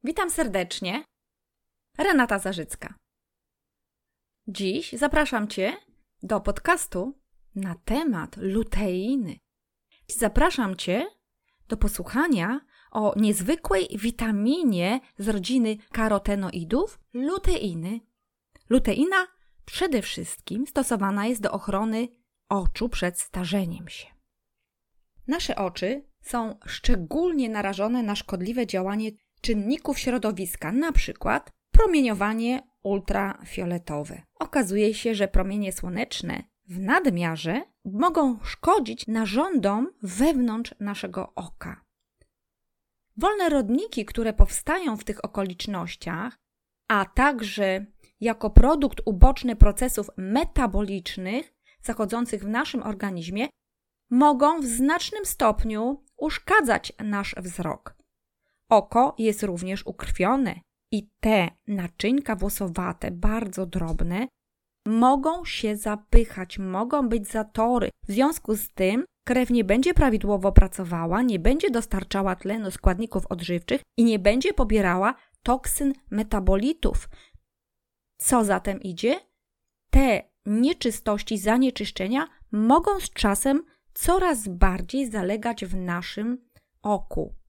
Witam serdecznie, Renata Zarzycka. Dziś zapraszam Cię do podcastu na temat luteiny. Zapraszam Cię do posłuchania o niezwykłej witaminie z rodziny karotenoidów, luteiny. Luteina przede wszystkim stosowana jest do ochrony oczu przed starzeniem się. Nasze oczy są szczególnie narażone na szkodliwe działanie czynników środowiska, np. promieniowanie ultrafioletowe. Okazuje się, że promienie słoneczne w nadmiarze mogą szkodzić narządom wewnątrz naszego oka. Wolne rodniki, które powstają w tych okolicznościach, a także jako produkt uboczny procesów metabolicznych zachodzących w naszym organizmie, mogą w znacznym stopniu uszkadzać nasz wzrok. Oko jest również ukrwione i te naczynka włosowate, bardzo drobne, mogą się zapychać, mogą być zatory. W związku z tym krew nie będzie prawidłowo pracowała, nie będzie dostarczała tlenu, składników odżywczych i nie będzie pobierała toksyn metabolitów. Co za tym idzie? Te nieczystości, zanieczyszczenia mogą z czasem coraz bardziej zalegać w naszym oku.